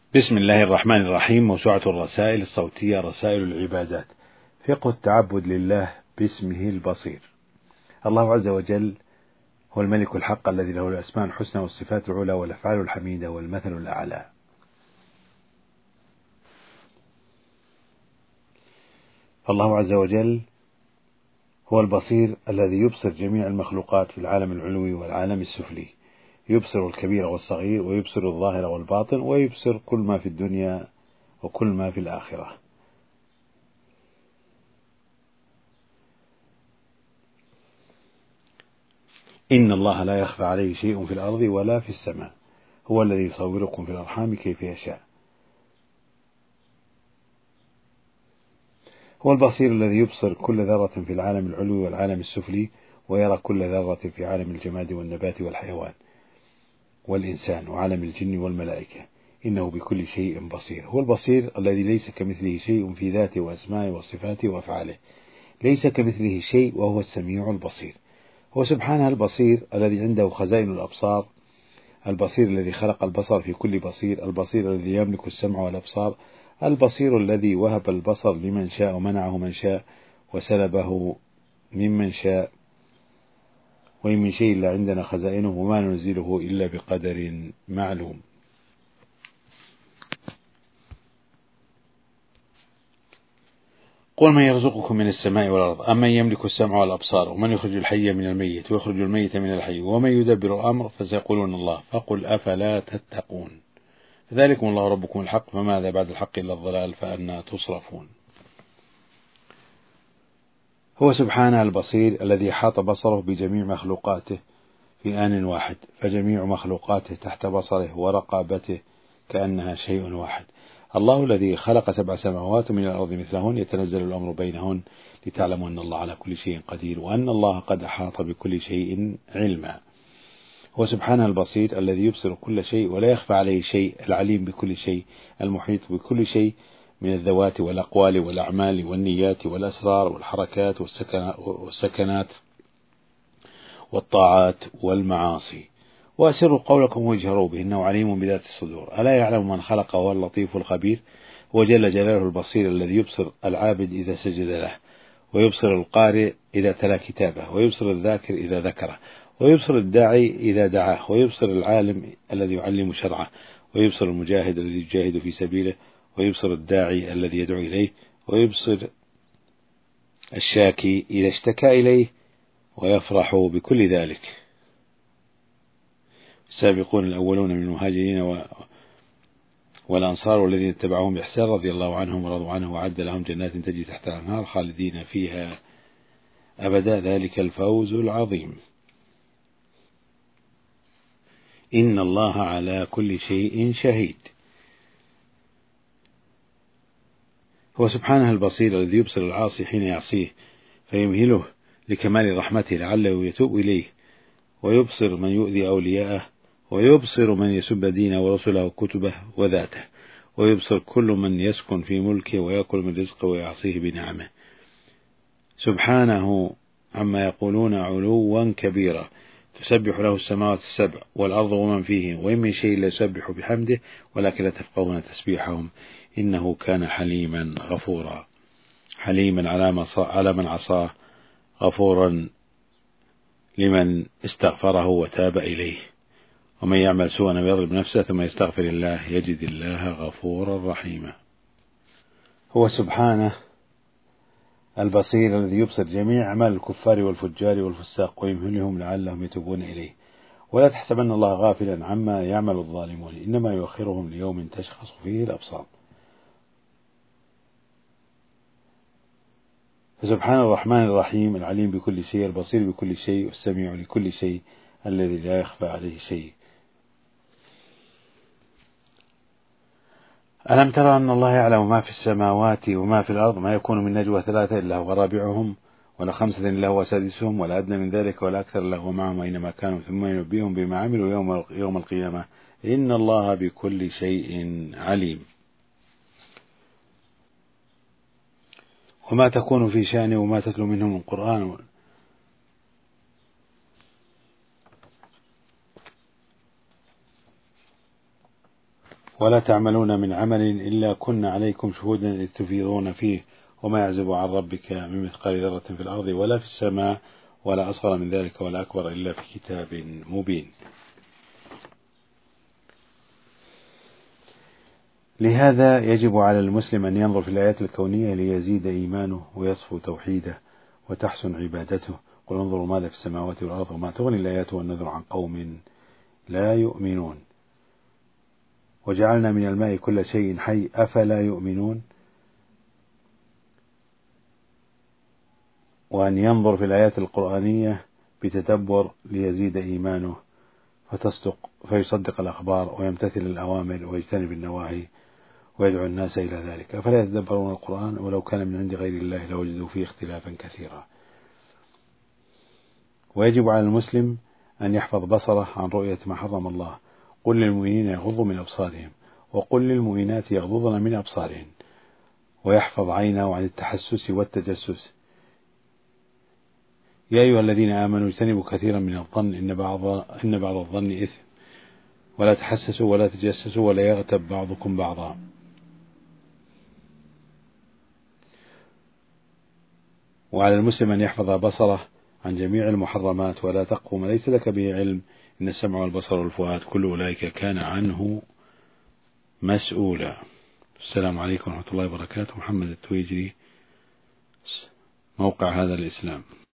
بسم الله الرحمن الرحيم. موسوعة الرسائل الصوتية رسائل العبادات. فقه التعبد لله باسمه البصير. الله عز وجل هو الملك الحق الذي له الأسماء الحسنى والصفات العلى والأفعال الحميدة والمثل الأعلى. الله عز وجل هو البصير الذي يبصر جميع المخلوقات في العالم العلوي والعالم السفلي، يبصر الكبير والصغير، ويبصر الظاهر والباطن، ويبصر كل ما في الدنيا وكل ما في الآخرة. إن الله لا يخفى عليه شيء في الأرض ولا في السماء، هو الذي يصوركم في الأرحام كيف يشاء. هو البصير الذي يبصر كل ذرة في العالم العلوي والعالم السفلي، ويرى كل ذرة في عالم الجماد والنبات والحيوان والإنسان وعالم الجن والملائكة، إنه بكل شيء بصير. هو البصير الذي ليس كمثله شيء في ذاته وأسمائه وصفاته وأفعاله، ليس كمثله شيء، وهو السميع البصير. هو سبحانه البصير الذي عنده خزائن الأبصار، البصير الذي خلق البصر في كل بصير، البصير الذي يملك السمع والأبصار، البصير الذي وهب البصر لمن شاء ومنعه من شاء وسلبه ممن شاء. وإن من شيء إلا عندنا خزائنه وما ننزله إلا بقدر معلوم. قل من يرزقكم من السماء والأرض أمن يملك السمع والأبصار ومن يخرج الحي من الميت ويخرج الميت من الحي ومن يدبر الأمر فسيقولون الله فقل أفلا تتقون. ذلكم الله ربكم الحق فماذا بعد الحق إلا الضلال فأنى تصرفون. هو سبحانه البصير الذي حاط بصره بجميع مخلوقاته في آن واحد، فجميع مخلوقاته تحت بصره ورقابته كأنها شيء واحد. الله الذي خلق 7 سماوات من الأرض مثلهن يتنزل الأمر بينهن لتعلموا أن الله على كل شيء قدير وأن الله قد أحاط بكل شيء علما. هو سبحانه البصير الذي يبصر كل شيء ولا يخفى عليه شيء، العليم بكل شيء، المحيط بكل شيء من الذوات والأقوال والأعمال والنيات والأسرار والحركات والسكنات والطاعات والمعاصي. وأسروا قولكم واجهروا به إنه عليم بذات الصدور. ألا يعلم من خلق وهو اللطيف الخبير. هو جل جلاله البصير الذي يبصر العابد إذا سجد له، ويبصر القارئ إذا تلا كتابه، ويبصر الذاكر إذا ذكره، ويبصر الداعي إذا دعاه، ويبصر العالم الذي يعلم شرعه، ويبصر المجاهد الذي يجاهد في سبيله، ويبصر الداعي الذي يدعو إليه، ويبصر الشاكي إذا اشتكى إليه، ويفرح بكل ذلك. السابقون الأولون من المهاجرين والأنصار والذين اتبعوهم بإحسان رضي الله عنهم ورضوا عنه وأعد لهم جنات تجري تحتها الأنهار خالدين فيها أبدا ذلك الفوز العظيم. إن الله على كل شيء شهيد. هو سبحانه البصير الذي يبصر العاصي حين يعصيه فيمهله لكمال رحمته لعله يتوب إليه، ويبصر من يؤذي أولياءه، ويبصر من يسب دينه ورسله وكتبه وذاته، ويبصر كل من يسكن في ملكه ويأكل من رزقه ويعصيه بنعمه. سبحانه عما يقولون علوا كبيرا، تسبح له السماوات السبع والأرض ومن فيهن وإن من شيء لا يسبح بحمده ولكن لا تفقهون تسبيحهم إنه كان حليما غفورا. حليما على من عصاه، غفورا لمن استغفره وتاب إليه. ومن يعمل سوءا ويظلم نفسه ثم يستغفر الله يجد الله غفورا رحيما. هو سبحانه البصير الذي يبصر جميع أعمال الكفار والفجار والفساق ويمهلهم لعلهم يتوبون إليه. ولا تحسبن الله غافلا عما يعمل الظالمون إنما يؤخرهم ليوم تشخص فيه الأبصار. فسبحان الرحمن الرحيم العليم بكل شيء، البصير بكل شيء، والسميع لكل شيء، الذي لا يخفى عليه شيء. ألم ترى أن الله يعلم ما في السماوات وما في الأرض ما يكون من نجوى 3 إلا هو رابعهم ولا 5 إلا هو سادسهم ولا أدنى من ذلك ولا أكثر إلا هو معهم أينما كانوا ثم ينبئهم بما عملوا يوم القيامة إن الله بكل شيء عليم. وما تكون في شأن وما تتلو منه من قرآن ولا تعملون من عمل إلا كنا عليكم شهودا إذ تفيضون فيه وما يعزب عن ربك من مثقال ذرة في الأرض ولا في السماء ولا أصغر من ذلك ولا أكبر إلا في كتاب مبين. لهذا يجب على المسلم أن ينظر في الآيات الكونية ليزيد إيمانه ويصفو توحيده وتحسن عبادته. قل انظروا ماذا في السماوات والأرض وما تغني الآيات والنذر عن قوم لا يؤمنون. وجعلنا من الماء كل شيء حي أفلا يؤمنون. وأن ينظر في الآيات القرآنية بتدبر ليزيد إيمانه فيصدق الأخبار ويمتثل الأوامر ويجتنب النواهي ويدعو الناس إلى ذلك. أفلا يتدبرون القرآن ولو كان من عند غير الله لوجدوا فيه اختلافا كثيرا. ويجب على المسلم أن يحفظ بصره عن رؤية ما حرم الله. قل للمؤمنين يغضوا من أبصارهم وقل للمؤمنات يغضضن من أبصارهن ويحفظ عينه عن التحسس والتجسس. يا أيها الذين آمنوا اجتنبوا كثيرا من الظن إن بعض الظن إثم ولا تحسسوا ولا تجسسوا ولا يغتب بعضكم بعضا. وعلى المسلم أن يحفظ بصره عن جميع المحرمات ولا تقوم ليس لك به علم إن السمع والبصر والفؤاد كل أولئك كان عنه مسؤولا. السلام عليكم ورحمة الله وبركاته. محمد التويجري، موقع هذا الإسلام.